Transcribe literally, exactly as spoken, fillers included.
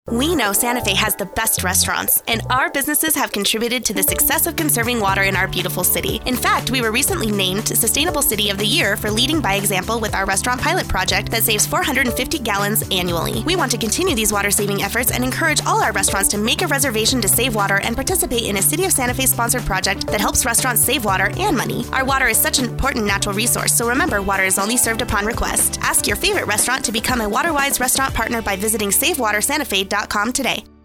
We know Santa Fe has the best restaurants, and our businesses have contributed to the success of conserving water in our beautiful city. In fact, we were recently named Sustainable City of the Year for leading by example with our restaurant pilot project that saves four hundred fifty gallons annually. We want to continue these water-saving efforts and encourage all our restaurants to make a reservation to save water and participate in a City of Santa Fe-sponsored project that helps restaurants save water and money. Our water is such an important natural resource, so remember, water is only served upon request. Ask your favorite restaurant to become a WaterWise restaurant partner by visiting save water santa fe dot com today.